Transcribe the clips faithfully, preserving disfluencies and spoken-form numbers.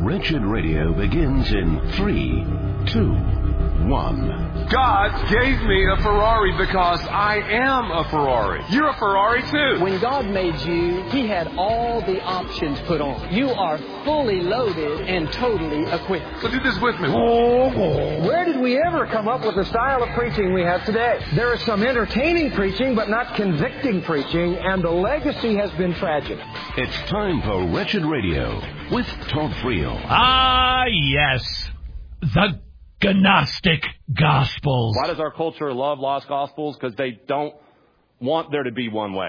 Wretched Radio begins in three, two, one. God gave me a Ferrari because I am a Ferrari. You're a Ferrari too. When God made you, He had all the options put on. You are fully loaded and totally equipped. So do this with me. Where did we ever come up with the style of preaching we have today? There is some entertaining preaching, but not convicting preaching, and the legacy has been tragic. It's time for Wretched Radio with Todd Friel. Ah, yes. The Gnostic Gospels. Why does our culture love lost gospels? Because they don't want there to be one way.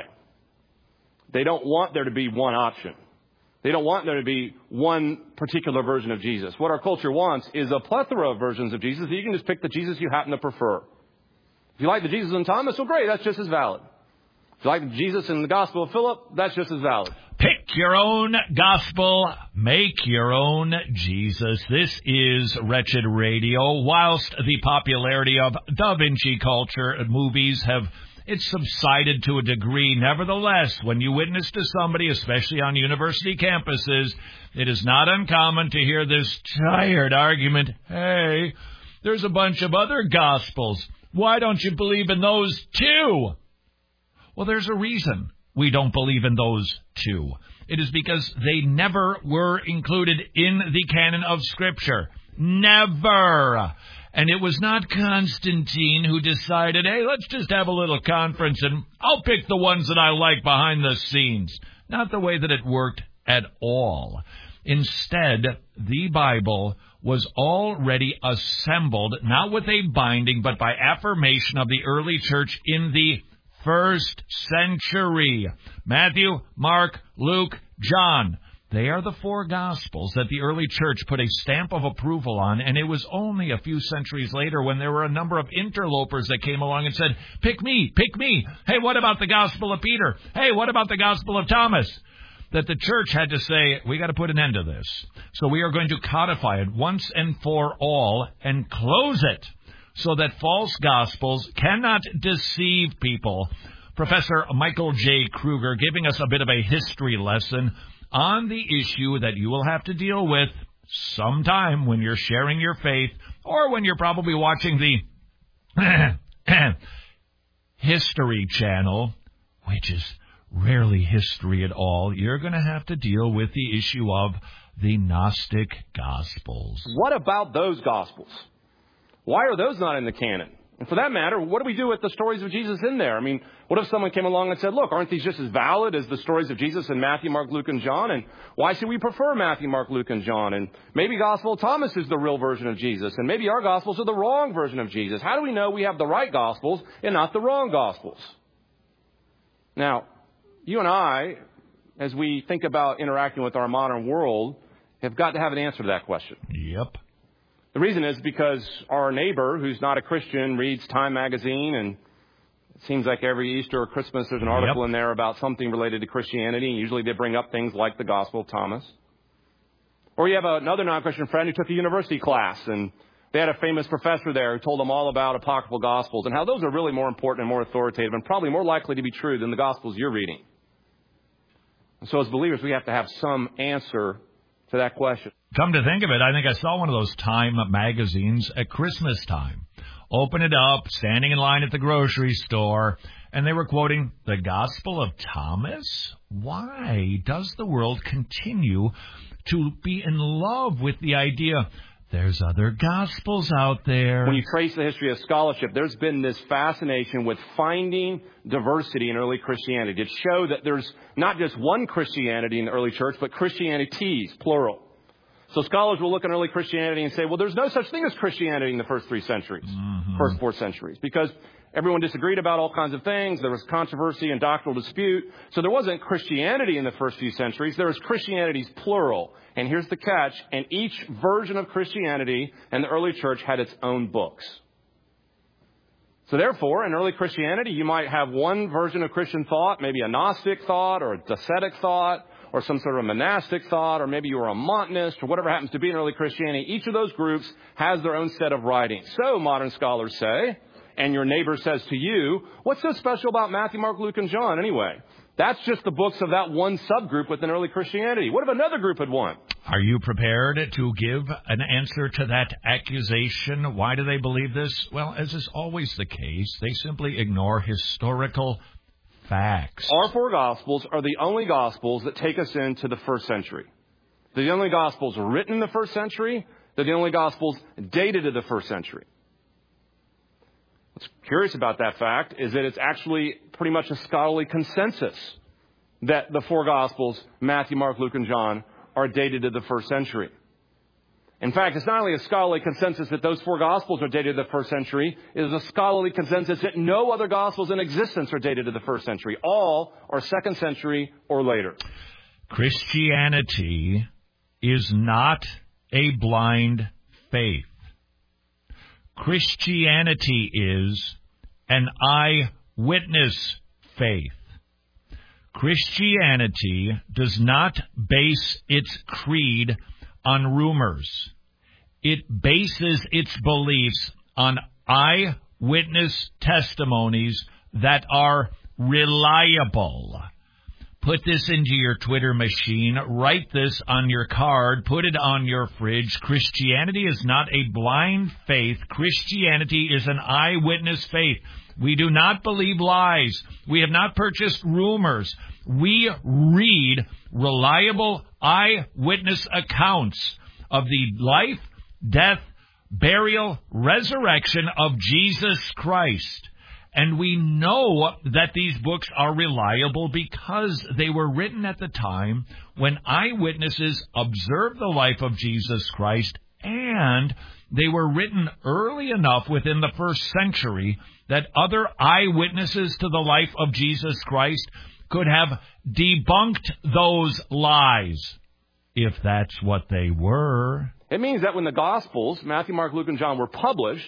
They don't want there to be one option. They don't want there to be one particular version of Jesus. What our culture wants is a plethora of versions of Jesus. You can just pick the Jesus you happen to prefer. If you like the Jesus in Thomas, well, great, that's just as valid. If you like the Jesus in the Gospel of Philip, that's just as valid. Pick your own gospel, make your own Jesus. This is Wretched Radio. Whilst the popularity of Da Vinci culture and movies have it's subsided to a degree, nevertheless, when you witness to somebody, especially on university campuses, it is not uncommon to hear this tired argument, hey, there's a bunch of other gospels. Why don't you believe in those too? Well, there's a reason we don't believe in those two. It is because they never were included in the canon of Scripture. Never. And it was not Constantine who decided, hey, let's just have a little conference and I'll pick the ones that I like behind the scenes. Not the way that it worked at all. Instead, the Bible was already assembled, not with a binding, but by affirmation of the early church in the first century. Matthew, Mark, Luke, John. They are the four Gospels that the early church put a stamp of approval on, and it was only a few centuries later when there were a number of interlopers that came along and said, pick me, pick me. Hey, what about the Gospel of Peter? Hey, what about the Gospel of Thomas? That the church had to say, we got to put an end to this. So we are going to codify it once and for all and close it, so that false gospels cannot deceive people. Professor Michael J. Kruger giving us a bit of a history lesson on the issue that you will have to deal with sometime when you're sharing your faith or when you're probably watching the History Channel, which is rarely history at all. You're going to have to deal with the issue of the Gnostic Gospels. What about those Gospels? Why are those not in the canon? And for that matter, what do we do with the stories of Jesus in there? I mean, what if someone came along and said, look, aren't these just as valid as the stories of Jesus in Matthew, Mark, Luke, and John? And why should we prefer Matthew, Mark, Luke, and John? And maybe Gospel of Thomas is the real version of Jesus. And maybe our Gospels are the wrong version of Jesus. How do we know we have the right Gospels and not the wrong Gospels? Now, you and I, as we think about interacting with our modern world, have got to have an answer to that question. Yep. The reason is because our neighbor, who's not a Christian, reads Time magazine, and it seems like every Easter or Christmas there's an article yep. in there about something related to Christianity, and usually they bring up things like the Gospel of Thomas. Or you have another non-Christian friend who took a university class, and they had a famous professor there who told them all about apocryphal Gospels and how those are really more important and more authoritative and probably more likely to be true than the Gospels you're reading. And so as believers, we have to have some answer to that question. Come to think of it, I think I saw one of those Time magazines at Christmas time. Open it up, standing in line at the grocery store, and they were quoting the Gospel of Thomas. Why does the world continue to be in love with the idea there's other Gospels out there? When you trace the history of scholarship, there's been this fascination with finding diversity in early Christianity to show that there's not just one Christianity in the early church, but Christianities, plural. So scholars will look at early Christianity and say, well, there's no such thing as Christianity in the first three centuries, mm-hmm. first four centuries, because everyone disagreed about all kinds of things. There was controversy and doctrinal dispute. So there wasn't Christianity in the first few centuries. There was Christianities, plural. And here's the catch. And each version of Christianity in the early church had its own books. So therefore, in early Christianity, you might have one version of Christian thought, maybe a Gnostic thought or a Docetic thought, or some sort of monastic thought, or maybe you were a Montanist, or whatever happens to be in early Christianity. Each of those groups has their own set of writings. So, modern scholars say, and your neighbor says to you, what's so special about Matthew, Mark, Luke, and John anyway? That's just the books of that one subgroup within early Christianity. What if another group had won? Are you prepared to give an answer to that accusation? Why do they believe this? Well, as is always the case, they simply ignore historical facts. Our four Gospels are the only Gospels that take us into the first century. They're the only Gospels written in the first century. They're the only Gospels dated to the first century. What's curious about that fact is that it's actually pretty much a scholarly consensus that the four Gospels, Matthew, Mark, Luke, and John, are dated to the first century. In fact, it's not only a scholarly consensus that those four Gospels are dated to the first century, it is a scholarly consensus that no other Gospels in existence are dated to the first century. All are second century or later. Christianity is not a blind faith. Christianity is an eyewitness faith. Christianity does not base its creed on rumors. It bases its beliefs on eyewitness testimonies that are reliable. Put this into your Twitter machine. Write this on your card. Put it on your fridge. Christianity is not a blind faith. Christianity is an eyewitness faith. We do not believe lies. We have not purchased rumors. We read reliable eyewitness accounts of the life, death, burial, resurrection of Jesus Christ. And we know that these books are reliable because they were written at the time when eyewitnesses observed the life of Jesus Christ, and they were written early enough within the first century that other eyewitnesses to the life of Jesus Christ could have debunked those lies, if that's what they were. It means that when the Gospels, Matthew, Mark, Luke, and John, were published,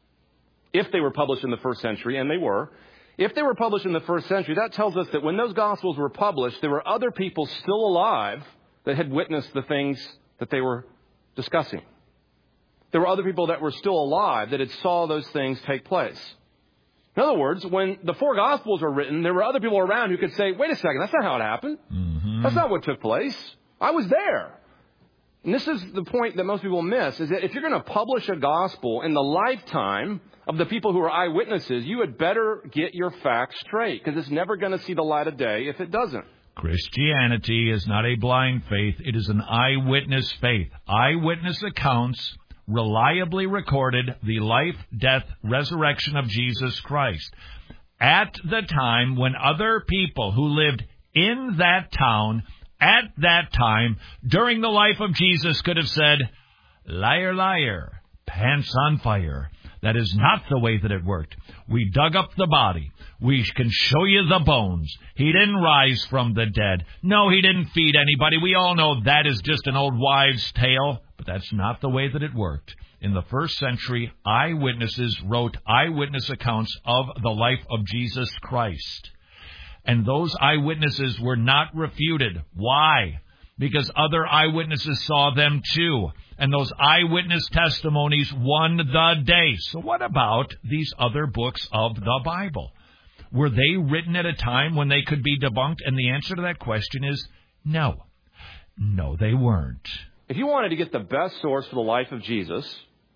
if they were published in the first century, and they were, if they were published in the first century, that tells us that when those Gospels were published, there were other people still alive that had witnessed the things that they were discussing. There were other people that were still alive that had saw those things take place. In other words, when the four Gospels were written, there were other people around who could say, wait a second, that's not how it happened. Mm-hmm. That's not what took place. I was there. And this is the point that most people miss, is that if you're going to publish a gospel in the lifetime of the people who are eyewitnesses, you had better get your facts straight, because it's never going to see the light of day if it doesn't. Christianity is not a blind faith. It is an eyewitness faith. Eyewitness accounts reliably recorded the life, death, resurrection of Jesus Christ at the time when other people who lived in that town at that time during the life of Jesus could have said, liar, liar, pants on fire. That is not the way that it worked. We dug up the body. We can show you the bones. He didn't rise from the dead. No, he didn't feed anybody. We all know that is just an old wives' tale. But that's not the way that it worked. In the first century, eyewitnesses wrote eyewitness accounts of the life of Jesus Christ. And those eyewitnesses were not refuted. Why? Because other eyewitnesses saw them too. And those eyewitness testimonies won the day. So what about these other books of the Bible? Were they written at a time when they could be debunked? And the answer to that question is no. No, they weren't. If you wanted to get the best source for the life of Jesus,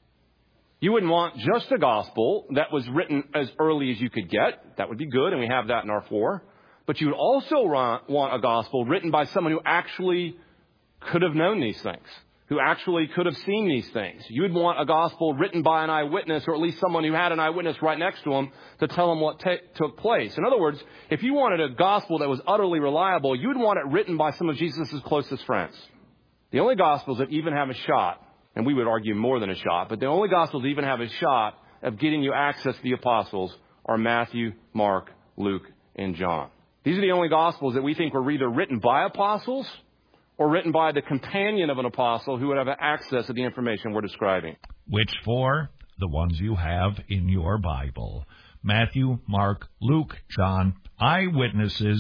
you wouldn't want just a gospel that was written as early as you could get. That would be good, and we have that in our four. But you would also want a gospel written by someone who actually could have known these things, who actually could have seen these things. You would want a gospel written by an eyewitness, or at least someone who had an eyewitness right next to him to tell him what t- took place. In other words, if you wanted a gospel that was utterly reliable, you would want it written by some of Jesus' closest friends. The only Gospels that even have a shot, and we would argue more than a shot, but the only Gospels that even have a shot of getting you access to the Apostles are Matthew, Mark, Luke, and John. These are the only Gospels that we think were either written by apostles or written by the companion of an apostle who would have access to the information we're describing. Which four? The ones you have in your Bible. Matthew, Mark, Luke, John, eyewitnesses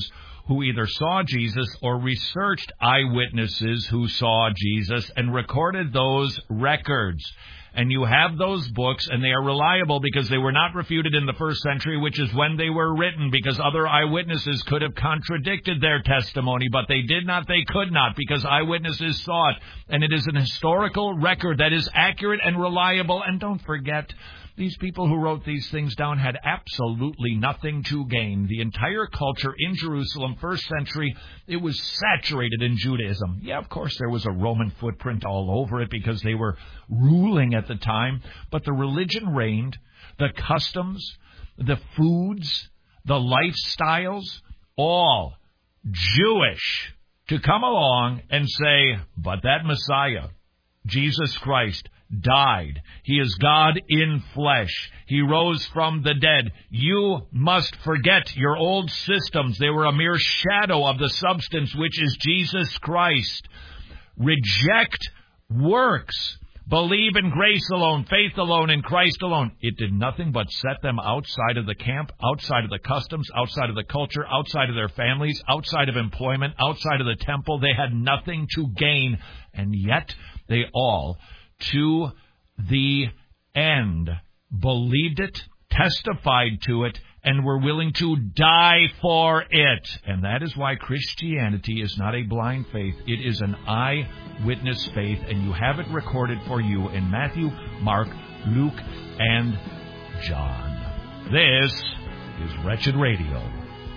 who either saw Jesus or researched eyewitnesses who saw Jesus and recorded those records. And you have those books, and they are reliable because they were not refuted in the first century, which is when they were written, because other eyewitnesses could have contradicted their testimony, but they did not, they could not, because eyewitnesses saw it. And it is an historical record that is accurate and reliable. And don't forget, these people who wrote these things down had absolutely nothing to gain. The entire culture in Jerusalem, first century, it was saturated in Judaism. Yeah, of course, there was a Roman footprint all over it because they were ruling at the time. But the religion reigned, the customs, the foods, the lifestyles, all Jewish. To come along and say, but that Messiah, Jesus Christ, died. He is God in flesh. He rose from the dead. You must forget your old systems. They were a mere shadow of the substance, which is Jesus Christ. Reject works. Believe in grace alone, faith alone, in Christ alone. It did nothing but set them outside of the camp, outside of the customs, outside of the culture, outside of their families, outside of employment, outside of the temple. They had nothing to gain, and yet they all, to the end, believed it, testified to it, and were willing to die for it. And that is why Christianity is not a blind faith. It is an eyewitness faith, and you have it recorded for you in Matthew, Mark, Luke, and John. This is Wretched Radio.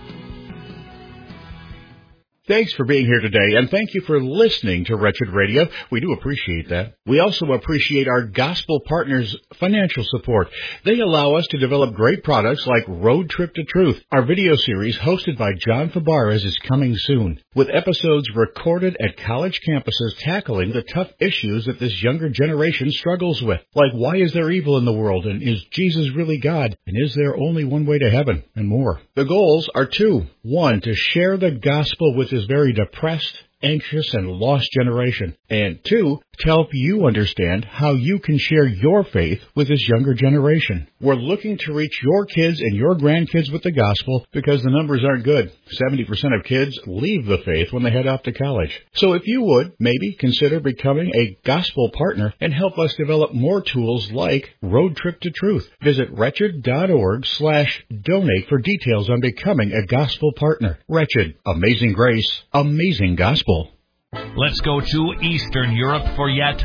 Thanks for being here today, and thank you for listening to Wretched Radio. We do appreciate that. We also appreciate our gospel partners' financial support. They allow us to develop great products like Road Trip to Truth. Our video series, hosted by John Fabares, is coming soon, with episodes recorded at college campuses tackling the tough issues that this younger generation struggles with, like why is there evil in the world, and is Jesus really God, and is there only one way to heaven, and more. The goals are two. One, to share the gospel with this very depressed, anxious, and lost generation. And two, to help you understand how you can share your faith with this younger generation. We're looking to reach your kids and your grandkids with the gospel because the numbers aren't good. seventy percent of kids leave the faith when they head off to college. So if you would, maybe consider becoming a gospel partner and help us develop more tools like Road Trip to Truth. Visit wretched.org slash donate for details on becoming a gospel partner. Wretched, amazing grace, amazing gospel. Let's go to Eastern Europe for yet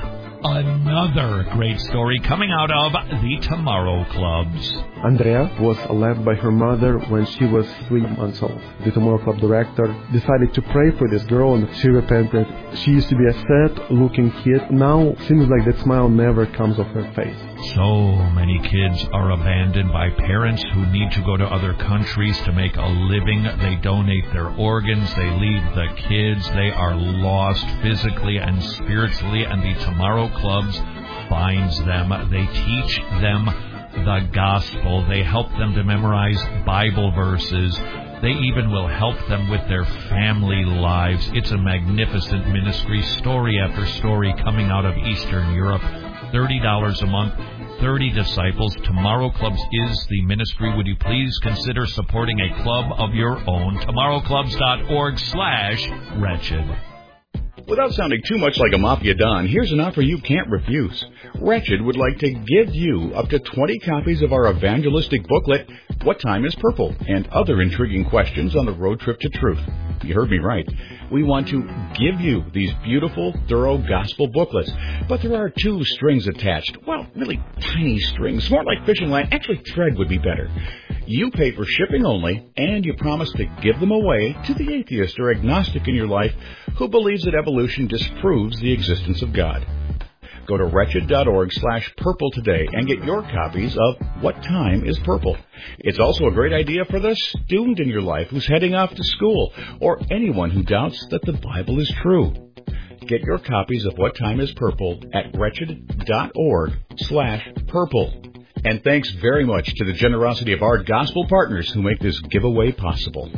another great story coming out of the Tomorrow Clubs. Andrea was left by her mother when she was three months old. The Tomorrow Club director decided to pray for this girl, and she repented. She used to be a sad-looking kid. Now, seems like that smile never comes off her face. So many kids are abandoned by parents who need to go to other countries to make a living. They donate their organs. They leave the kids. They are lost physically and spiritually, and the Tomorrow Clubs finds them. They teach them the gospel. They help them to memorize Bible verses. They even will help them with their family lives. It's a magnificent ministry, story after story coming out of Eastern Europe. thirty dollars a month, thirty disciples. Tomorrow Clubs is the ministry. Would you please consider supporting a club of your own? tomorrowclubs.org slash wretched. Without sounding too much like a mafia don, here's an offer you can't refuse. Wretched would like to give you up to twenty copies of our evangelistic booklet, What Time is Purple, and other intriguing questions on the road trip to truth. You heard me right. We want to give you these beautiful, thorough gospel booklets, but there are two strings attached. Well, really tiny strings, more like fishing line. Actually, thread would be better. You pay for shipping only, and you promise to give them away to the atheist or agnostic in your life who believes that evolution disproves the existence of God. Go to wretched.org slash purple today and get your copies of What Time is Purple. It's also a great idea for the student in your life who's heading off to school, or anyone who doubts that the Bible is true. Get your copies of What Time is Purple at wretched.org slash purple. And thanks very much to the generosity of our gospel partners who make this giveaway possible.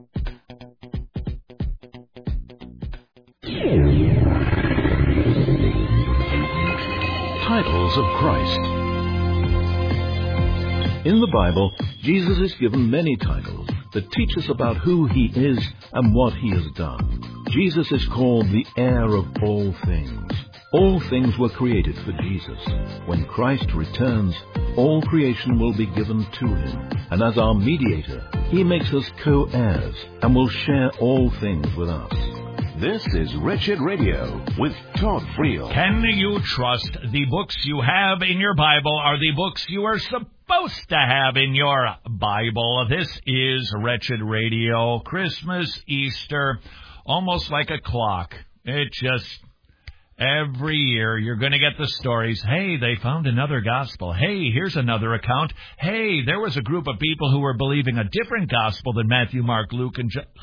Titles of Christ. In the Bible, Jesus is given many titles. that teach us about who he is and what he has done. Jesus is called the heir of all things. All things were created for Jesus. When Christ returns, all creation will be given to him. And as our mediator, he makes us co-heirs and will share all things with us. This is Wretched Radio with Todd Friel. Can you trust the books you have in your Bible are the books you are supposed to have in your Bible? This is Wretched Radio. Christmas, Easter, almost like a clock. It just... Every year, you're going to get the stories. Hey, they found another gospel. Hey, here's another account. Hey, there was a group of people who were believing a different gospel than Matthew, Mark, Luke, and John.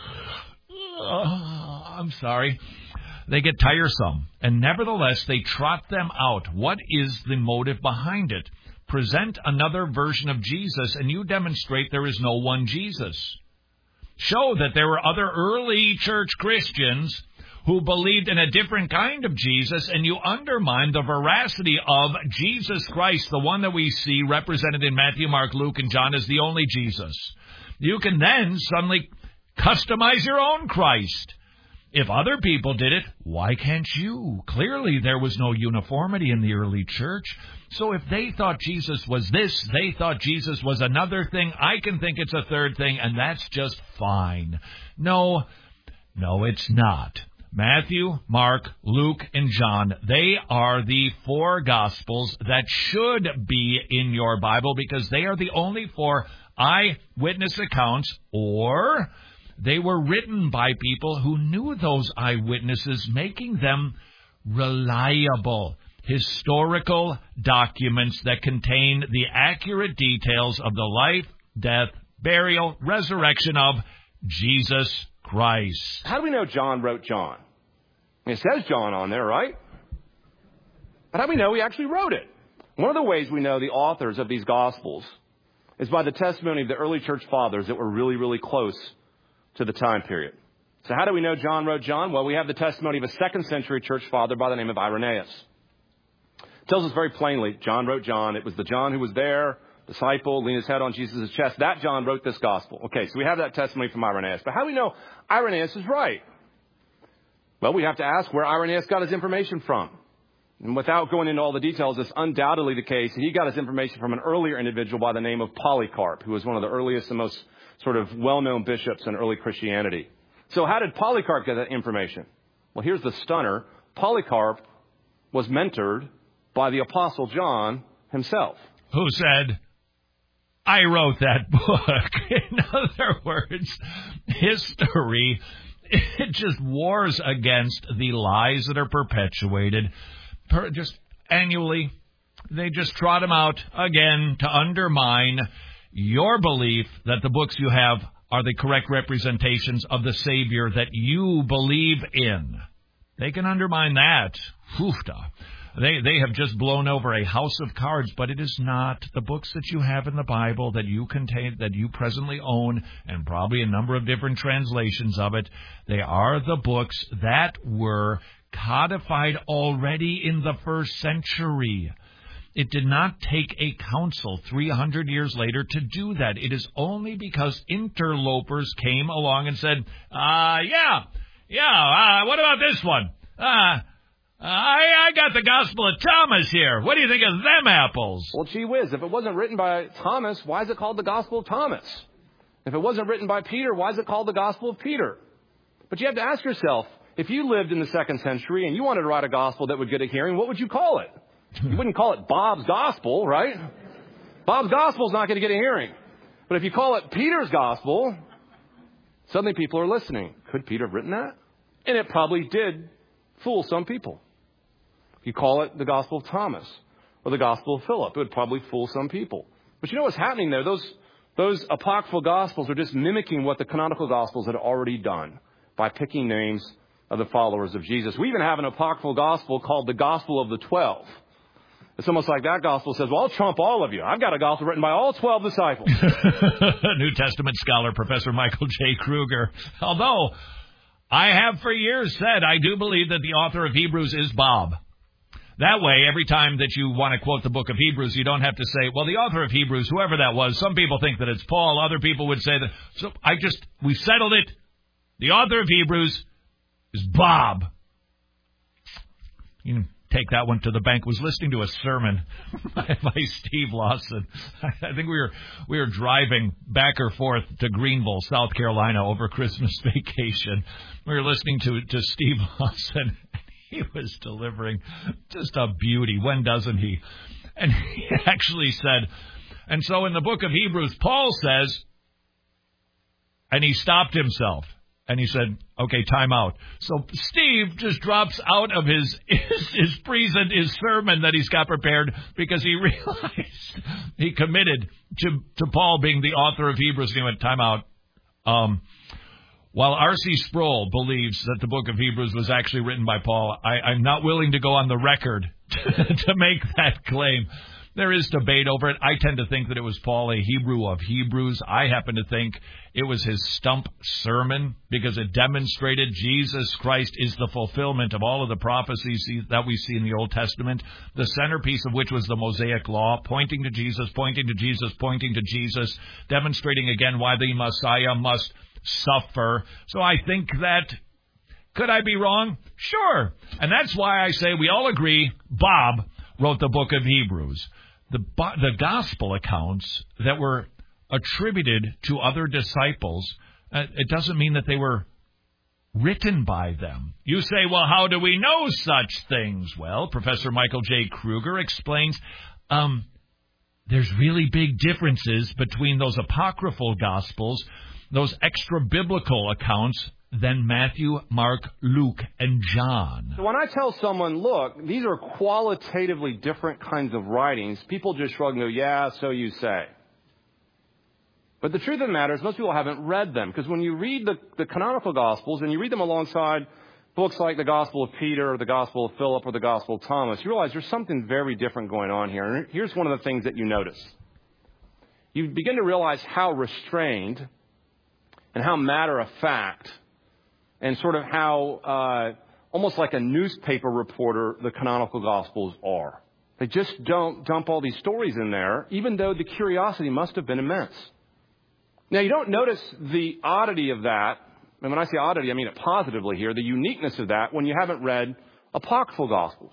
Oh, I'm sorry. They get tiresome. And nevertheless, they trot them out. What is the motive behind it? Present another version of Jesus, and you demonstrate there is no one Jesus. Show that there were other early church Christians who believed in a different kind of Jesus, and you undermine the veracity of Jesus Christ, the one that we see represented in Matthew, Mark, Luke, and John as the only Jesus. You can then suddenly customize your own Christ. If other people did it, why can't you? Clearly, there was no uniformity in the early church. So if they thought Jesus was this, they thought Jesus was another thing, I can think it's a third thing, and that's just fine. No, no, it's not. Matthew, Mark, Luke, and John, they are the four Gospels that should be in your Bible because they are the only four eyewitness accounts, or they were written by people who knew those eyewitnesses, making them reliable historical documents that contain the accurate details of the life, death, burial, resurrection of Jesus Christ. How do we know John wrote John? It says John on there, right? But how do we know he actually wrote it? One of the ways we know the authors of these Gospels is by the testimony of the early church fathers that were really, really close to the time period. So how do we know John wrote John? Well, we have the testimony of a second century church father by the name of Irenaeus. It tells us very plainly, John wrote John. It was the John who was there, disciple, leaned his head on Jesus' chest. That John wrote this gospel. Okay, so we have that testimony from Irenaeus. But how do we know Irenaeus is right? Well, we have to ask where Irenaeus got his information from. And without going into all the details, it's undoubtedly the case that he got his information from an earlier individual by the name of Polycarp, who was one of the earliest and most sort of well-known bishops in early Christianity. So how did Polycarp get that information? Well, here's the stunner. Polycarp was mentored by the Apostle John himself. Who said, I wrote that book. In other words, history, it just wars against the lies that are perpetuated. Per, just annually, they just trot them out again to undermine your belief that the books you have are the correct representations of the Savior that you believe in. They can undermine that. Oofta. They they have just blown over a house of cards, but it is not. The books that you have in the Bible that you contain, that you presently own, and probably a number of different translations of it, they are the books that were codified already in the first century. It did not take a council three hundred years later to do that. It is only because interlopers came along and said, uh, yeah, yeah, uh, what about this one? Uh, I, I got the Gospel of Thomas here. What do you think of them apples? Well, gee whiz, if it wasn't written by Thomas, why is it called the Gospel of Thomas? If it wasn't written by Peter, why is it called the Gospel of Peter? But you have to ask yourself, if you lived in the second century and you wanted to write a gospel that would get a hearing, what would you call it? You wouldn't call it Bob's Gospel, right? Bob's Gospel is not going to get a hearing. But if you call it Peter's Gospel, suddenly people are listening. Could Peter have written that? And it probably did fool some people. If you call it the Gospel of Thomas or the Gospel of Philip, it would probably fool some people. But you know what's happening there? Those, those apocryphal Gospels are just mimicking what the canonical Gospels had already done by picking names of the followers of Jesus. We even have an apocryphal Gospel called the Gospel of the Twelve. It's almost like that gospel says, well, I'll trump all of you. I've got a gospel written by all twelve disciples. New Testament scholar, Professor Michael J. Kruger. Although, I have for years said I do believe that the author of Hebrews is Bob. That way, every time that you want to quote the book of Hebrews, you don't have to say, well, the author of Hebrews, whoever that was, some people think that it's Paul, other people would say that. So I just, we settled it. The author of Hebrews is Bob. You can take that one to the bank. Was listening to a sermon by, by Steve Lawson. I think we were we were driving back or forth to Greenville, South Carolina over Christmas vacation. We were listening to, to Steve Lawson. He was delivering just a beauty. When doesn't he? And he actually said, and so in the book of Hebrews, Paul says, and he stopped himself. And he said, okay, time out. So Steve just drops out of his his, his present, his sermon that he's got prepared because he realized he committed to, to Paul being the author of Hebrews. And he went, time out. Um, while R C Sproul believes that the book of Hebrews was actually written by Paul, I, I'm not willing to go on the record to, to make that claim. There is debate over it. I tend to think that it was Paul, a Hebrew of Hebrews. I happen to think it was his stump sermon because it demonstrated Jesus Christ is the fulfillment of all of the prophecies that we see in the Old Testament, the centerpiece of which was the Mosaic Law, pointing to Jesus, pointing to Jesus, pointing to Jesus, demonstrating again why the Messiah must suffer. So I think that, could I be wrong? Sure. And that's why I say we all agree Bob wrote the book of Hebrews. The, the gospel accounts that were attributed to other disciples, uh, it doesn't mean that they were written by them. You say, well, how do we know such things? Well, Professor Michael J. Kruger explains um, there's really big differences between those apocryphal gospels, those extra-biblical accounts, than Matthew, Mark, Luke, and John. So when I tell someone, look, these are qualitatively different kinds of writings, people just shrug and go, yeah, so you say. But the truth of the matter is most people haven't read them, because when you read the, the canonical Gospels and you read them alongside books like the Gospel of Peter or the Gospel of Philip or the Gospel of Thomas, you realize there's something very different going on here. And here's one of the things that you notice. You begin to realize how restrained and how matter-of-fact and sort of how, uh, almost like a newspaper reporter, the canonical Gospels are. They just don't dump all these stories in there, even though the curiosity must have been immense. Now, you don't notice the oddity of that, and when I say oddity, I mean it positively here, the uniqueness of that when you haven't read apocryphal Gospels.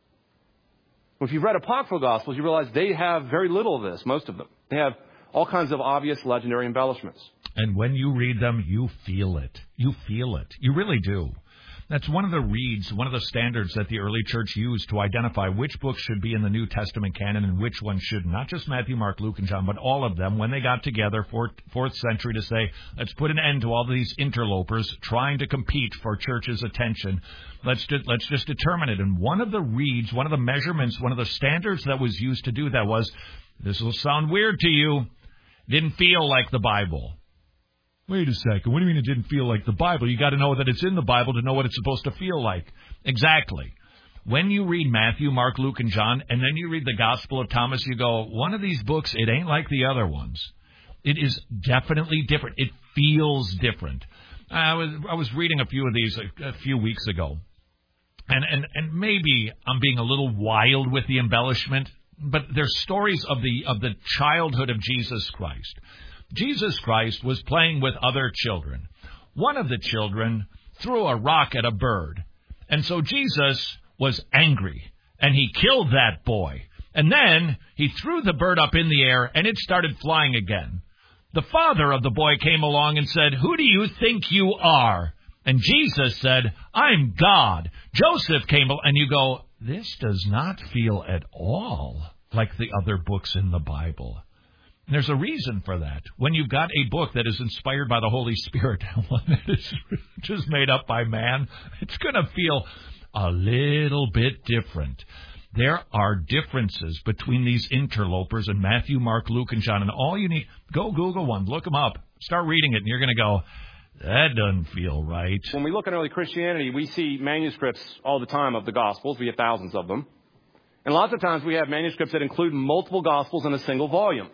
If you've read apocryphal Gospels, you realize they have very little of this, most of them. They have all kinds of obvious legendary embellishments. And when you read them, you feel it. You feel it. You really do. That's one of the reads, one of the standards that the early church used to identify which books should be in the New Testament canon and which ones shouldn't. Not just Matthew, Mark, Luke, and John, but all of them when they got together, fourth, fourth century, to say, let's put an end to all these interlopers trying to compete for church's attention. Let's just, let's just determine it. And one of the reads, one of the measurements, one of the standards that was used to do that was, this will sound weird to you, didn't feel like the Bible. Wait a second. What do you mean it didn't feel like the Bible? You got to know that it's in the Bible to know what it's supposed to feel like. Exactly. When you read Matthew, Mark, Luke, and John, and then you read the Gospel of Thomas, you go, one of these books, it ain't like the other ones. It is definitely different. It feels different. I was I was reading a few of these a, a few weeks ago, and, and, and maybe I'm being a little wild with the embellishment, but they're stories of the of the childhood of Jesus Christ. Jesus Christ was playing with other children. One of the children threw a rock at a bird. And so Jesus was angry, and he killed that boy. And then he threw the bird up in the air, and it started flying again. The father of the boy came along and said, "Who do you think you are?" And Jesus said, "I'm God." Joseph came along, and you go, this does not feel at all like the other books in the Bible. And there's a reason for that. When you've got a book that is inspired by the Holy Spirit, one that is just made up by man, it's going to feel a little bit different. There are differences between these interlopers in Matthew, Mark, Luke, and John. And all you need, go Google one, look them up, start reading it, and you're going to go, that doesn't feel right. When we look at early Christianity, we see manuscripts all the time of the Gospels. We have thousands of them. And lots of times we have manuscripts that include multiple Gospels in a single volume.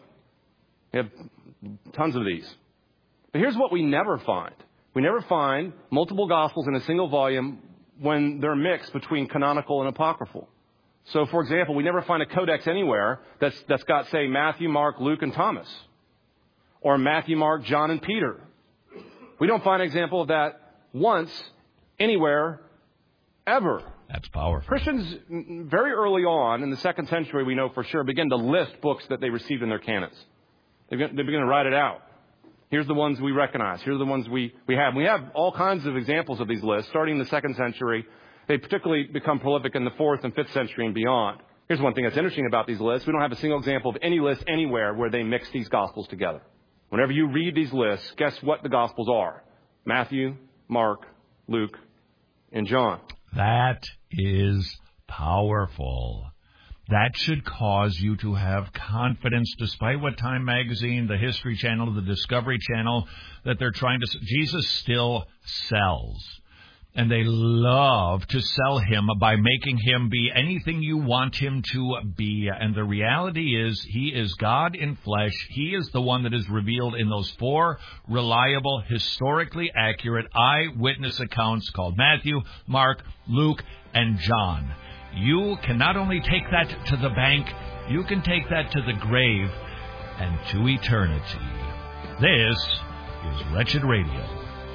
We have tons of these. But here's what we never find. We never find multiple Gospels in a single volume when they're mixed between canonical and apocryphal. So, for example, we never find a codex anywhere that's, that's got, say, Matthew, Mark, Luke, and Thomas. Or Matthew, Mark, John, and Peter. We don't find an example of that once, anywhere, ever. That's powerful. Christians, very early on, in the second century, we know for sure, begin to list books that they received in their canons. They begin, they begin to write it out. Here's the ones we recognize. Here's the ones we, we have. We have all kinds of examples of these lists, starting in the second century. They particularly become prolific in the fourth and fifth century and beyond. Here's one thing that's interesting about these lists. We don't have a single example of any list anywhere where they mix these Gospels together. Whenever you read these lists, guess what the Gospels are? Matthew, Mark, Luke, and John. That is powerful. That should cause you to have confidence, despite what Time Magazine, the History Channel, the Discovery Channel, that they're trying to... Jesus still sells. And they love to sell him by making him be anything you want him to be. And the reality is, he is God in flesh. He is the one that is revealed in those four reliable, historically accurate eyewitness accounts called Matthew, Mark, Luke, and John. You can not only take that to the bank, you can take that to the grave and to eternity. This is Wretched Radio.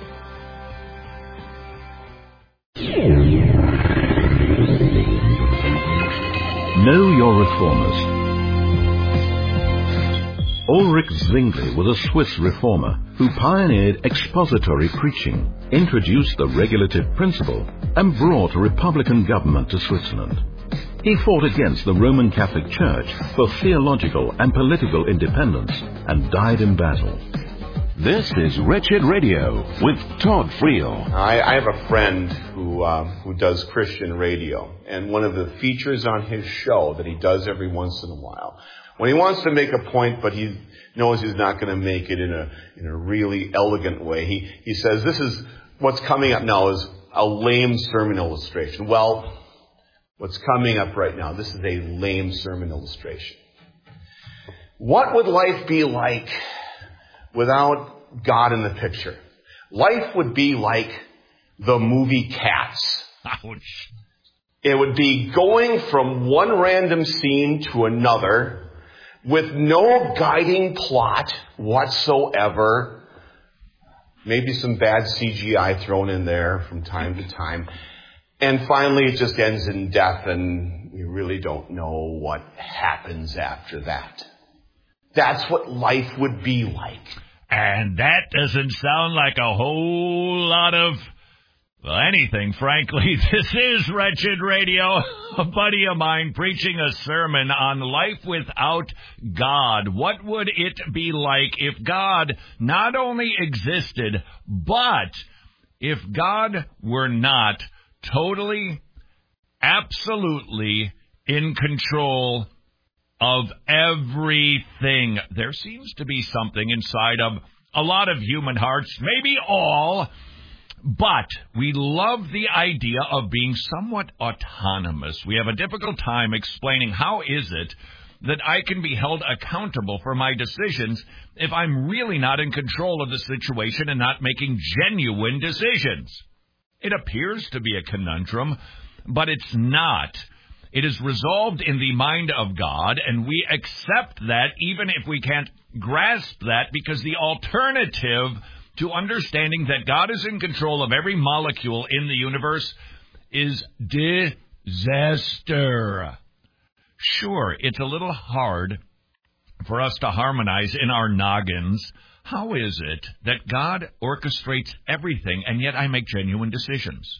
Know your reformers. Ulrich Zwingli was a Swiss reformer who pioneered expository preaching, introduced the regulative principle, and brought a republican government to Switzerland. He fought against the Roman Catholic Church for theological and political independence and died in battle. This is Wretched Radio with Todd Friel. I, I have a friend who uh, who does Christian radio, and one of the features on his show that he does every once in a while, when he wants to make a point, but he knows he's not going to make it in a in a really elegant way, he he says, "This is what's coming up now is a lame sermon illustration." Well, what's coming up right now? This is a lame sermon illustration. What would life be like without God in the picture? Life would be like the movie Cats. Ouch. It would be going from one random scene to another with no guiding plot whatsoever. Maybe some bad C G I thrown in there from time to time. And finally it just ends in death, and we really don't know what happens after that. That's what life would be like. And that doesn't sound like a whole lot of, well, anything, frankly. This is Wretched Radio, a buddy of mine preaching a sermon on life without God. What would it be like if God not only existed, but if God were not totally, absolutely in control of everything? There seems to be something inside of a lot of human hearts, maybe all, but we love the idea of being somewhat autonomous. We have a difficult time explaining how is it that I can be held accountable for my decisions if I'm really not in control of the situation and not making genuine decisions. It appears to be a conundrum, but it's not. It is resolved in the mind of God, and we accept that even if we can't grasp that, because the alternative to understanding that God is in control of every molecule in the universe is disaster. Sure, it's a little hard for us to harmonize in our noggins. How is it that God orchestrates everything, and yet I make genuine decisions?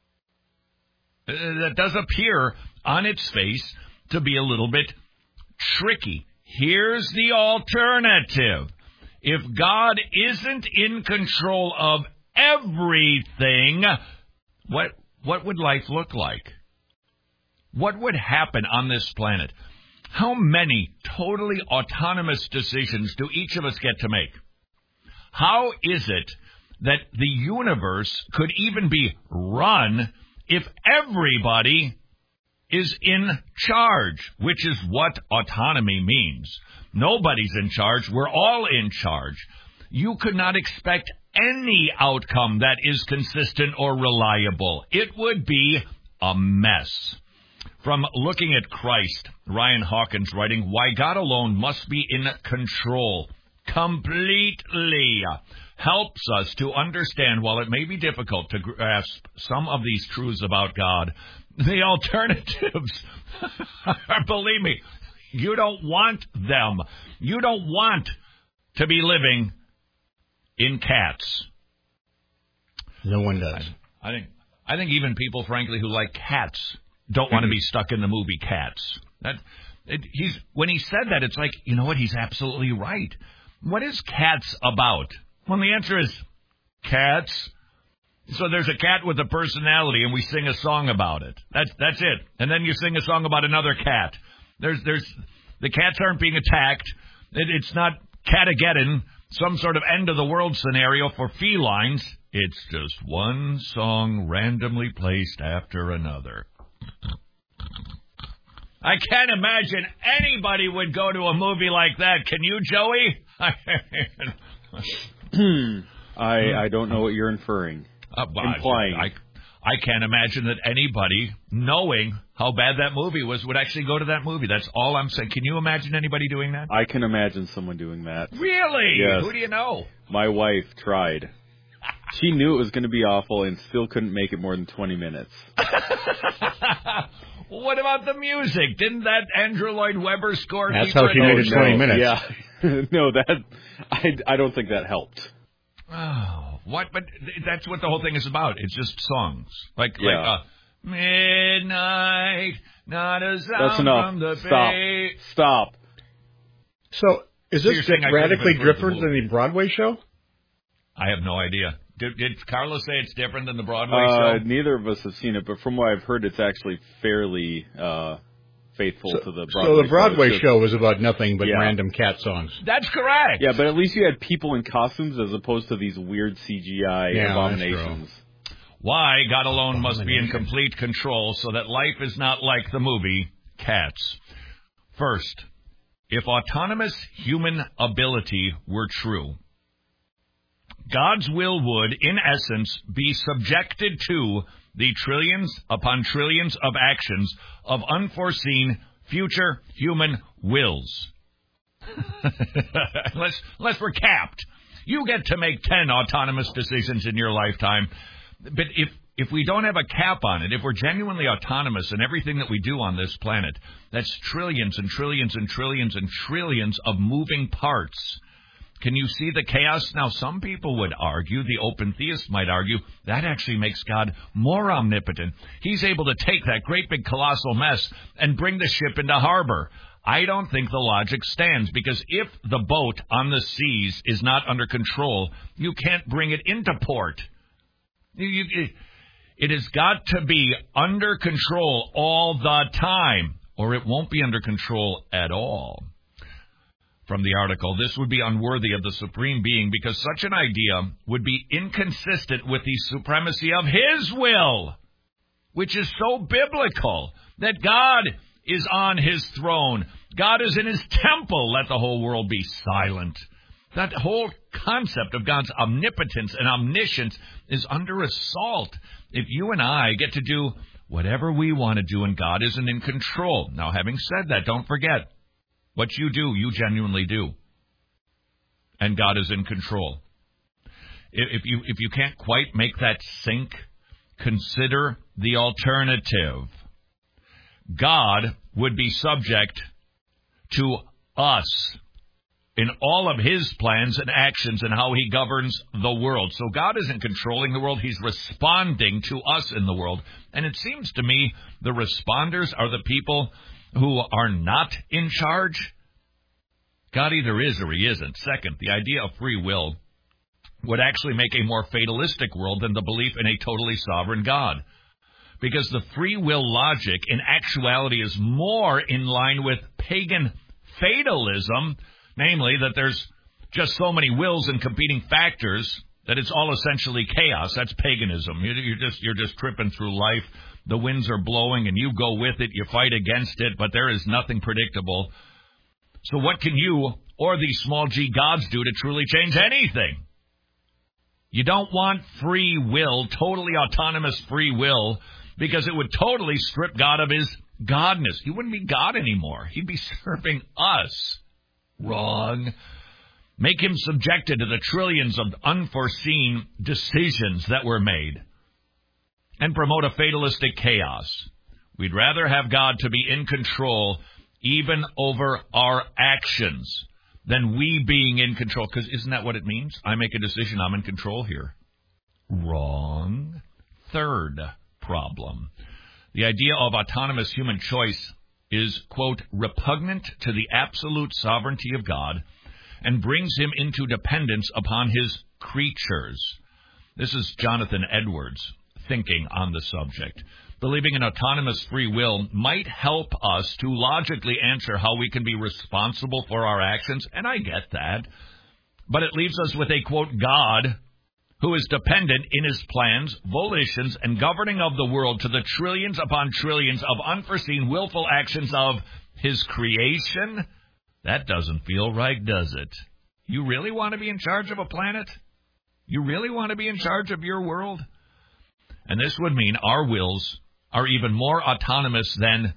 That does appear on its face to be a little bit tricky. Here's the alternative. If God isn't in control of everything, what what would life look like? What would happen on this planet? How many totally autonomous decisions do each of us get to make? How is it that the universe could even be run if everybody is in charge, which is what autonomy means? Nobody's in charge. We're all in charge. You could not expect any outcome that is consistent or reliable. It would be a mess. From Looking at Christ, Ryan Hawkins writing, why God alone must be in control completely helps us to understand, while it may be difficult to grasp some of these truths about God, the alternatives, believe me, you don't want them. You don't want to be living in cats. No one does. I, I think I think even people, frankly, who like cats don't want to be stuck in the movie Cats. That it, he's when he said that, it's like, you know what? He's absolutely right. What is Cats about? Well, the answer is cats. So there's a cat with a personality, and we sing a song about it. That's that's it. And then you sing a song about another cat. There's there's the cats aren't being attacked. It, it's not Catageddon, some sort of end of the world scenario for felines. It's just one song randomly placed after another. I can't imagine anybody would go to a movie like that. Can you, Joey? I I don't know what you're inferring. Uh, Implying. I, I can't imagine that anybody, knowing how bad that movie was, would actually go to that movie. That's all I'm saying. Can you imagine anybody doing that? I can imagine someone doing that. Really? Yes. Who do you know? My wife tried. She knew it was going to be awful and still couldn't make it more than twenty minutes. What about the music? Didn't that Andrew Lloyd Webber score? That's how she made it twenty minutes. Yeah. No, that I, I don't think that helped. Oh, what? But that's what the whole thing is about. It's just songs. Like, yeah. like uh, Midnight, not a sound That's enough. from the Stop. bay. Stop. So, is So this you're saying I radically couldn't have heard the different than the Broadway show? I have no idea. Did, did Carlos say it's different than the Broadway Uh, show? neither of us have seen it, but from what I've heard, it's actually fairly uh, faithful So, to the Broadway so the Broadway show. show was about nothing but Yeah. random cat songs. That's correct. Yeah, but at least you had people in costumes as opposed to these weird C G I Yeah, abominations. Why God alone must be in complete control so that life is not like the movie Cats. First, if autonomous human ability were true, God's will would, in essence, be subjected to the trillions upon trillions of actions of unforeseen future human wills. unless, unless we're capped. You get to make ten autonomous decisions in your lifetime. But if, if we don't have a cap on it, if we're genuinely autonomous in everything that we do on this planet, that's trillions and trillions and trillions and trillions of moving parts. Can you see the chaos? Now, some people would argue, the open theist might argue, that actually makes God more omnipotent. He's able to take that great big colossal mess and bring the ship into harbor. I don't think the logic stands, because if the boat on the seas is not under control, you can't bring it into port. You, you, it, it has got to be under control all the time, or it won't be under control at all. From the article, this would be unworthy of the Supreme Being because such an idea would be inconsistent with the supremacy of His will, which is so biblical, that God is on His throne. God is in His temple. Let the whole world be silent. That whole concept of God's omnipotence and omniscience is under assault if you and I get to do whatever we want to do and God isn't in control. Now, having said that, don't forget, what you do, you genuinely do. And God is in control. If you if you can't quite make that sink, consider the alternative. God would be subject to us in all of His plans and actions and how He governs the world. So God isn't controlling the world. He's responding to us in the world. And it seems to me the responders are the people who are not in charge. God either is or He isn't. Second, the idea of free will would actually make a more fatalistic world than the belief in a totally sovereign God. Because the free will logic in actuality is more in line with pagan fatalism, namely that there's just so many wills and competing factors that it's all essentially chaos. That's paganism. You're just, you're just tripping through life. The winds are blowing and you go with it, you fight against it, but there is nothing predictable. So what can you or these small g gods do to truly change anything? You don't want free will, totally autonomous free will, because it would totally strip God of His godness. He wouldn't be God anymore. He'd be serving us. Wrong. Make him subjected to the trillions of unforeseen decisions that were made. And promote a fatalistic chaos. We'd rather have God to be in control even over our actions than we being in control. Because isn't that what it means? I make a decision, I'm in control here. Wrong. Third problem. The idea of autonomous human choice is, quote, repugnant to the absolute sovereignty of God and brings him into dependence upon his creatures. This is Jonathan Edwards thinking on the subject. Believing in autonomous free will might help us to logically answer how we can be responsible for our actions, and I get that. But it leaves us with a, quote, God who is dependent in his plans, volitions, and governing of the world to the trillions upon trillions of unforeseen willful actions of his creation. That doesn't feel right, does it? You really want to be in charge of a planet? You really want to be in charge of your world? And this would mean our wills are even more autonomous than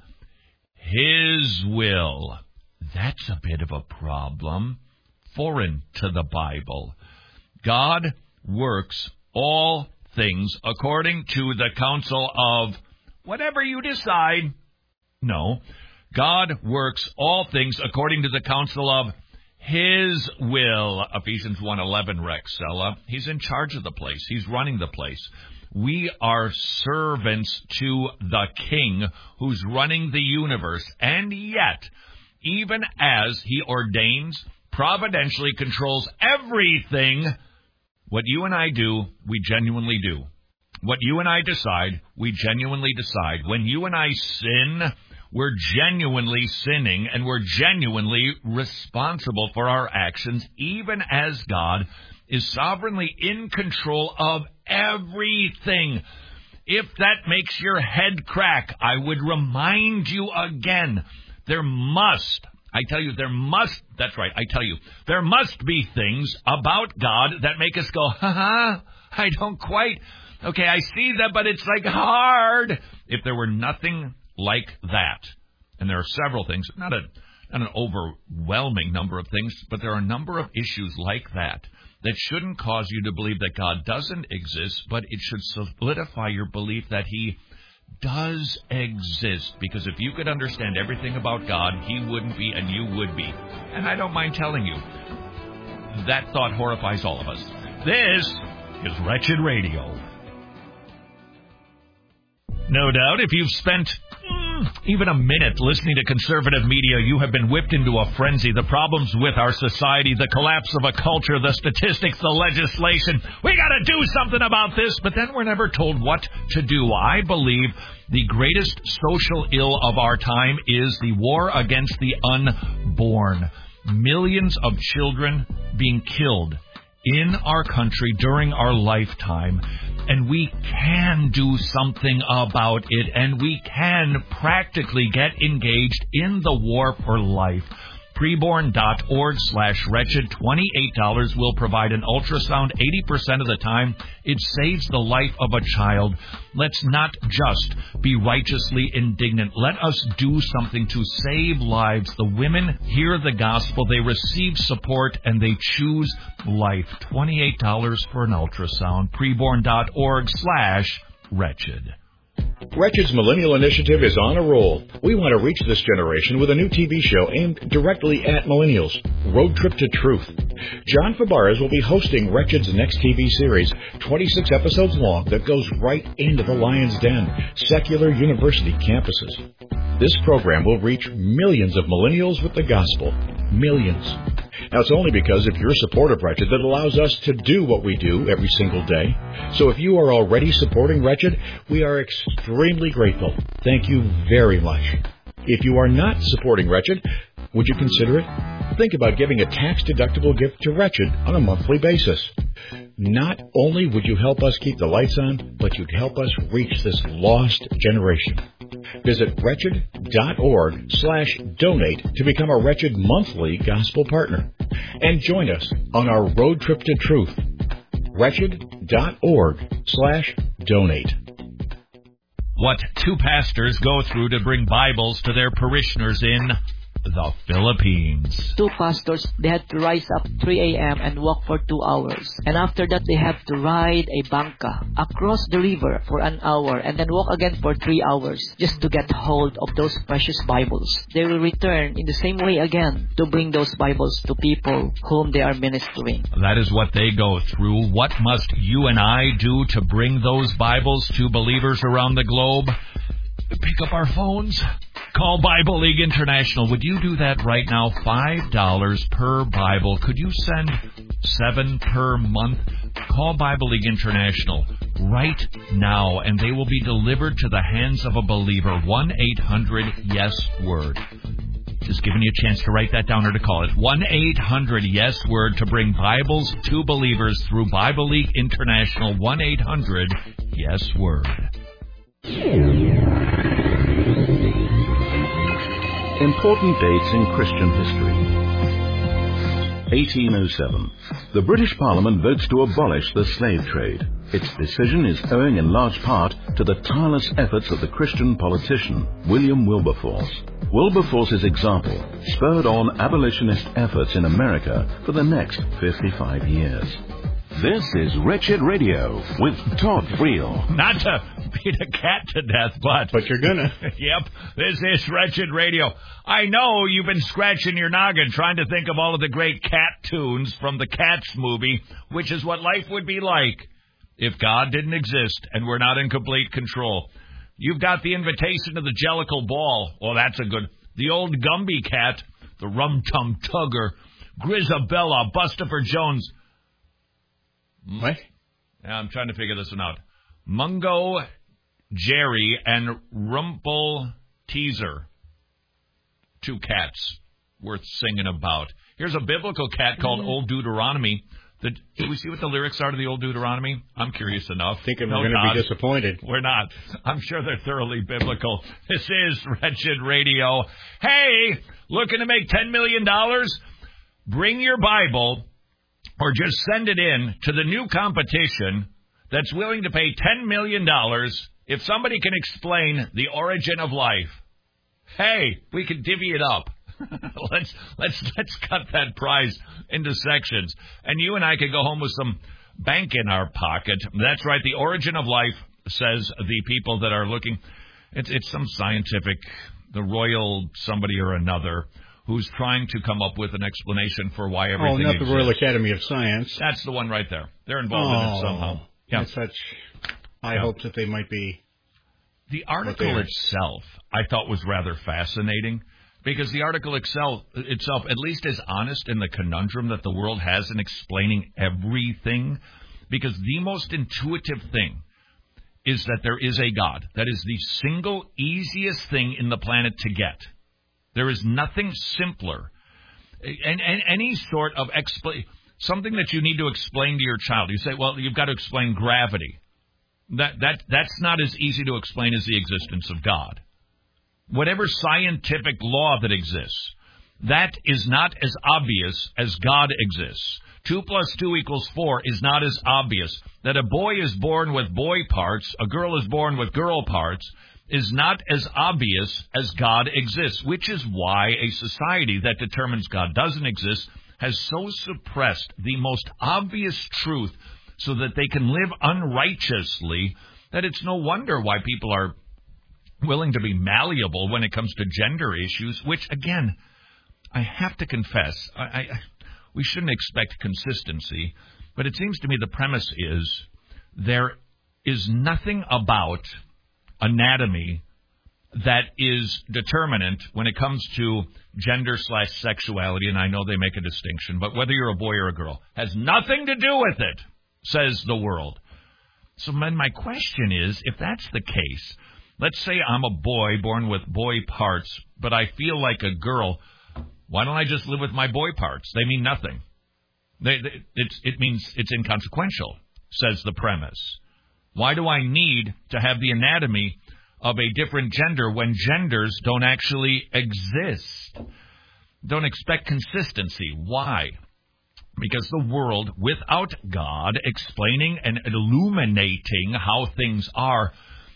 his will. That's a bit of a problem. Foreign to the Bible. God works all things according to the counsel of whatever you decide. No. God works all things according to the counsel of his will. Ephesians one eleven, Rex Sella. He's in charge of the place. He's running the place. We are servants to the King who's running the universe. And yet, even as he ordains, providentially controls everything, what you and I do, we genuinely do. What you and I decide, we genuinely decide. When you and I sin, we're genuinely sinning, and we're genuinely responsible for our actions, even as God is sovereignly in control of everything. If that makes your head crack, I would remind you again, there must, I tell you, there must, that's right, I tell you, there must be things about God that make us go, ha-ha, I don't quite, okay, I see that, but it's like hard. If there were nothing like that, and there are several things, not, a, not an overwhelming number of things, but there are a number of issues like that, that shouldn't cause you to believe that God doesn't exist, but it should solidify your belief that he does exist. Because if you could understand everything about God, he wouldn't be and you would be. And I don't mind telling you, that thought horrifies all of us. This is Wretched Radio. No doubt, if you've spent mm, even a minute listening to conservative media, you have been whipped into a frenzy. The problems with our society, the collapse of a culture, the statistics, the legislation. We got to do something about this, but then we're never told what to do. I believe the greatest social ill of our time is the war against the unborn. Millions of children being killed in our country during our lifetime, and we can do something about it, and we can practically get engaged in the war for life. Preborn.org slash wretched. twenty-eight dollars will provide an ultrasound eighty percent of the time. It saves the life of a child. Let's not just be righteously indignant. Let us do something to save lives. The women hear the gospel, they receive support, and they choose life. twenty-eight dollars for an ultrasound. Preborn.org slash wretched. Wretched's Millennial Initiative is on a roll. We want to reach this generation with a new T V show aimed directly at millennials, Road Trip to Truth. John Fabarez will be hosting Wretched's next T V series, twenty-six episodes long, that goes right into the Lion's Den, secular university campuses. This program will reach millions of millennials with the gospel. Millions. Now, it's only because of your support of Wretched that allows us to do what we do every single day. So if you are already supporting Wretched, we are extremely grateful. Thank you very much. If you are not supporting Wretched, would you consider it? Think about giving a tax-deductible gift to Wretched on a monthly basis. Not only would you help us keep the lights on, but you'd help us reach this lost generation. Visit wretched.org slash donate to become a Wretched monthly gospel partner. And join us on our road trip to truth. Wretched.org slash donate. what two pastors go through to bring Bibles to their parishioners in the Philippines. Two pastors, they had to rise up three a.m. and walk for two hours. And after that, they have to ride a bangka across the river for an hour and then walk again for three hours just to get hold of those precious Bibles. They will return in the same way again to bring those Bibles to people whom they are ministering. That is what they go through. What must you and I do to bring those Bibles to believers around the globe? Pick up our phones. Call Bible League International. Would you do that right now? five dollars per Bible. Could you send seven per month? Call Bible League International right now, and they will be delivered to the hands of a believer. one eight hundred yes word. Just giving you a chance to write that down or to call it. one eight hundred yes word to bring Bibles to believers through Bible League International. one eight hundred yes word. Important dates in Christian history. eighteen oh seven. The British Parliament votes to abolish the slave trade. Its decision is owing in large part to the tireless efforts of the Christian politician, William Wilberforce. Wilberforce's example spurred on abolitionist efforts in America for the next fifty-five years. This is Wretched Radio with Todd Friel. Not to beat a cat to death, but... But you're gonna. Yep, this is Wretched Radio. I know you've been scratching your noggin trying to think of all of the great cat tunes from the Cats movie, which is what life would be like if God didn't exist and we're not in complete control. You've got the Invitation to the Jellicle Ball. Oh, that's a good... The Old Gumby Cat, the Rum Tum Tugger, Grisabella, Bustopher Jones... What? Yeah, I'm trying to figure this one out. Mungo, Jerry, and Rumple Teaser. Two cats worth singing about. Here's a biblical cat called mm. Old Deuteronomy. The, do we see what the lyrics are to the Old Deuteronomy? I'm curious enough. Thinking no, we're going to be disappointed. We're not. I'm sure they're thoroughly biblical. This is Wretched Radio. Hey, looking to make ten million dollars? Bring your Bible... or just send it in to the new competition that's willing to pay ten million dollars if somebody can explain the origin of life. Hey, we can divvy it up. let's let's let's cut that prize into sections. And you and I could go home with some bank in our pocket. That's right, the origin of life, says the people that are looking. It's, it's some scientific, the royal somebody or another, who's trying to come up with an explanation for why everything exists. Oh, not the Royal Academy of Science. That's the one right there. They're involved oh, in it somehow. Yeah. That's such high yeah. hopes that they might be. The article itself, I thought, was rather fascinating, because the article itself, itself, at least is honest in the conundrum that the world has in explaining everything, because the most intuitive thing is that there is a God. That is the single easiest thing in the planet to get. There is nothing simpler. And, and any sort of expla- something that you need to explain to your child. You say, well, you've got to explain gravity. That that That's not as easy to explain as the existence of God. Whatever scientific law that exists, that is not as obvious as God exists. Two plus two equals four is not as obvious. That a boy is born with boy parts, a girl is born with girl parts, is not as obvious as God exists, which is why a society that determines God doesn't exist has so suppressed the most obvious truth so that they can live unrighteously, that it's no wonder why people are willing to be malleable when it comes to gender issues, which, again, I have to confess, I, I, we shouldn't expect consistency, but it seems to me the premise is there is nothing about anatomy that is determinant when it comes to gender slash sexuality, and I know they make a distinction, but whether you're a boy or a girl has nothing to do with it, says the world. So then my question is, if that's the case, let's say I'm a boy born with boy parts, but I feel like a girl, why don't I just live with my boy parts? They mean nothing. They, they, it's, it means it's inconsequential, says the premise. Why do I need to have the anatomy of a different gender when genders don't actually exist? Don't expect consistency. Why? Because the world, without God explaining and illuminating how things are,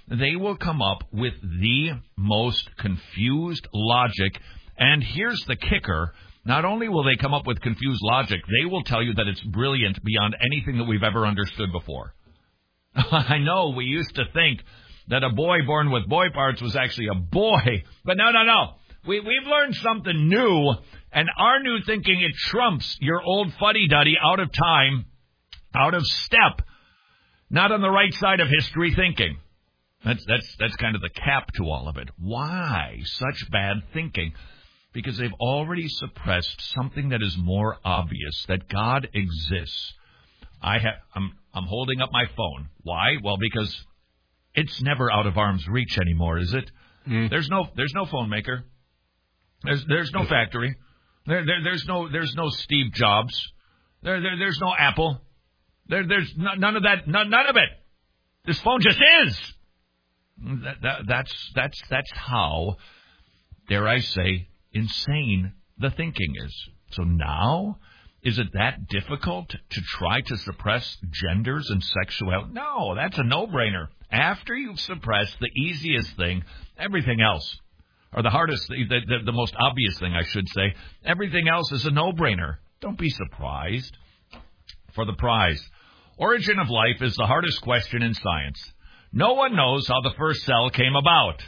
they will come up with the most confused logic. And here's the kicker. Not only will they come up with confused logic, they will tell you that it's brilliant beyond anything that we've ever understood before. I know we used to think that a boy born with boy parts was actually a boy. But no, no, no. We, we've learned something new, and our new thinking, it trumps your old fuddy-duddy, out of time, out of step, not on the right side of history thinking. That's, that's, that's kind of the cap to all of it. Why such bad thinking? Because they've already suppressed something that is more obvious, that God exists. I ha- I'm, I'm holding up my phone. Why? Well, because it's never out of arm's reach anymore, is it? Mm. There's no, there's no phone maker. There's, there's no factory. There, there, there's no, there's no Steve Jobs. There, there there's no Apple. There, there's no, none of that. None, none of it. This phone just is. That, that, that's, that's, that's how, dare I say, insane the thinking is. So now, is it that difficult to try to suppress genders and sexuality? No, that's a no-brainer. After you've suppressed the easiest thing, everything else, or the hardest, the, the, the most obvious thing, I should say, everything else is a no-brainer. Don't be surprised. For the prize. Origin of life is the hardest question in science. No one knows how the first cell came about.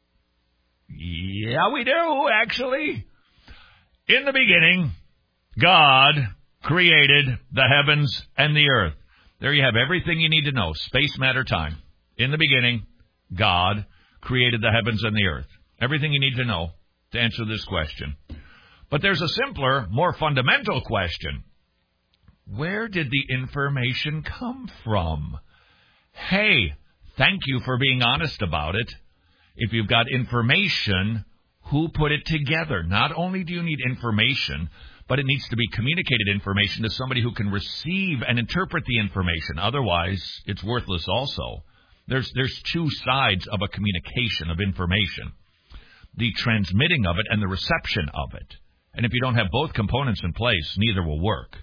Yeah, we do, actually. In the beginning, God created the heavens and the earth. There you have everything you need to know. Space, matter, time. In the beginning, God created the heavens and the earth. Everything you need to know to answer this question. But there's a simpler, more fundamental question. Where did the information come from? Hey, thank you for being honest about it. If you've got information, who put it together? Not only do you need information, but it needs to be communicated information to somebody who can receive and interpret the information. Otherwise, it's worthless also. There's, there's two sides of a communication of information. The transmitting of it and the reception of it. And if you don't have both components in place, neither will work.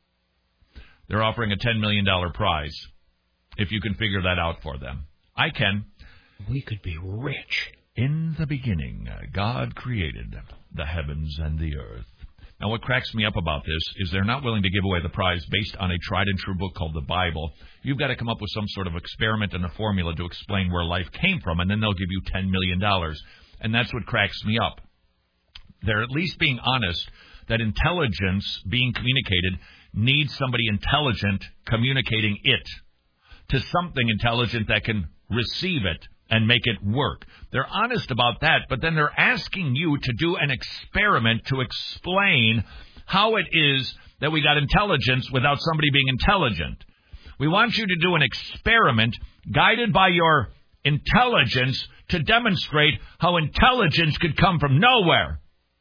They're offering a ten million dollars prize if you can figure that out for them. I can. We could be rich. In the beginning, God created the heavens and the earth. Now, what cracks me up about this is they're not willing to give away the prize based on a tried-and-true book called the Bible. You've got to come up with some sort of experiment and a formula to explain where life came from, and then they'll give you ten million dollars. And that's what cracks me up. They're at least being honest that intelligence being communicated needs somebody intelligent communicating it to something intelligent that can receive it and make it work. They're honest about that, but then they're asking you to do an experiment to explain how it is that we got intelligence without somebody being intelligent. We want you to do an experiment guided by your intelligence to demonstrate how intelligence could come from nowhere.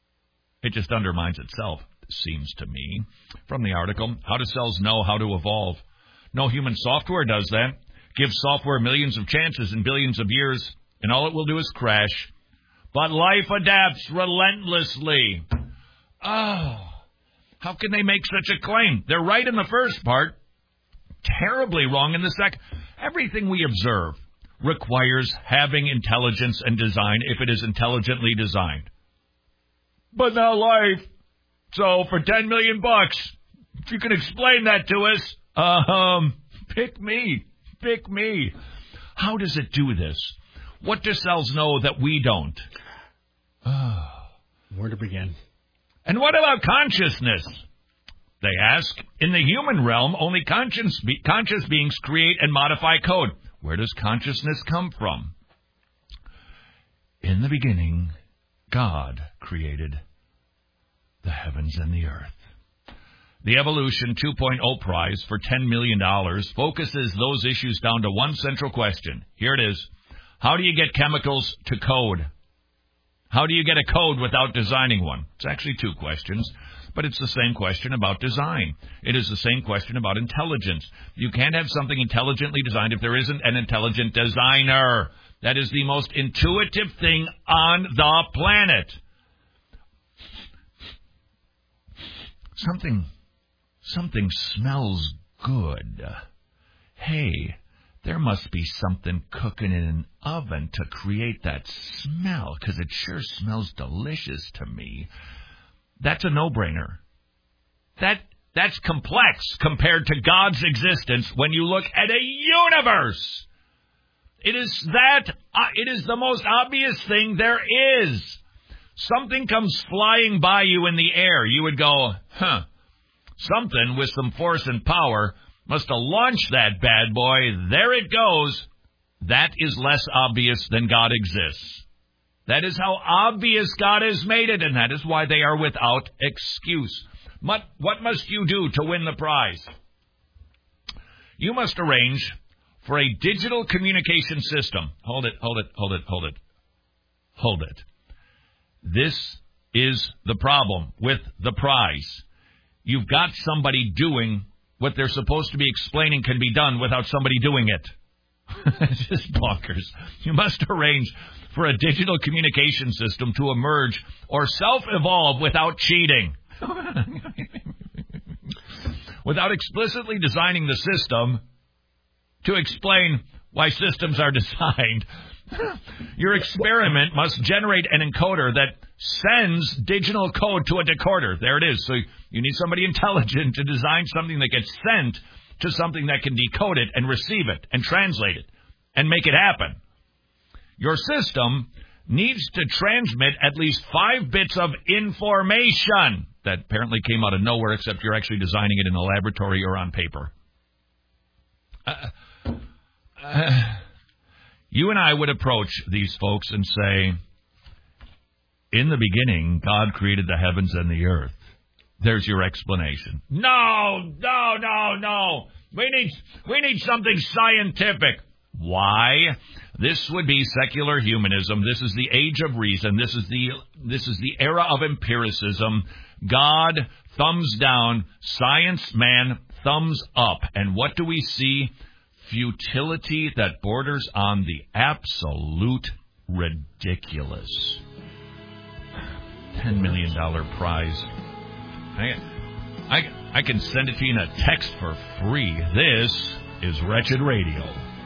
It just undermines itself, it seems to me. From the article, How Do Cells Know How to Evolve? No human software does that. Give software millions of chances in billions of years, and all it will do is crash. But life adapts relentlessly. Oh, how can they make such a claim? They're right in the first part, terribly wrong in the second. Everything we observe requires having intelligence and design if it is intelligently designed. But not life. So for ten million bucks, if you can explain that to us, um, pick me. Pick me. How does it do this? What do cells know that we don't? Where to begin? And what about consciousness? They ask. In the human realm, only conscious, be- conscious beings create and modify code. Where does consciousness come from? In the beginning, God created the heavens and the earth. The Evolution two point oh prize for ten million dollars focuses those issues down to one central question. Here it is. How do you get chemicals to code? How do you get a code without designing one? It's actually two questions, but it's the same question about design. It is the same question about intelligence. You can't have something intelligently designed if there isn't an intelligent designer. That is the most intuitive thing on the planet. Something, something smells good. Hey, there must be something cooking in an oven to create that smell, because it sure smells delicious to me. That's a no-brainer. That That's complex compared to God's existence when you look at a universe. It is that, uh, it is the most obvious thing there is. Something comes flying by you in the air. You would go, huh, something with some force and power must have launched that bad boy. There it goes. That is less obvious than God exists. That is how obvious God has made it, and that is why they are without excuse. What, what must you do to win the prize? You must arrange for a digital communication system. Hold it, hold it, hold it, hold it. Hold it. This is the problem with the prize. You've got somebody doing what they're supposed to be explaining can be done without somebody doing it. It's just bonkers. You must arrange for a digital communication system to emerge or self-evolve without cheating. Without explicitly designing the system to explain why systems are designed. Your experiment must generate an encoder that sends digital code to a decoder. There it is. So you need somebody intelligent to design something that gets sent to something that can decode it and receive it and translate it and make it happen. Your system needs to transmit at least five bits of information that apparently came out of nowhere, except you're actually designing it in a laboratory or on paper. Uh, uh, you and I would approach these folks and say, in the beginning, God created the heavens and the earth. There's your explanation. No, no, no, no. We need, we need something scientific. Why? This would be secular humanism. This is the age of reason. This is the, this is the era of empiricism. God, thumbs down. Science, man, thumbs up. And what do we see? Futility that borders on the absolute ridiculous. ten million dollars prize. I, I, I can send it to you in a text for free. This is Wretched Radio.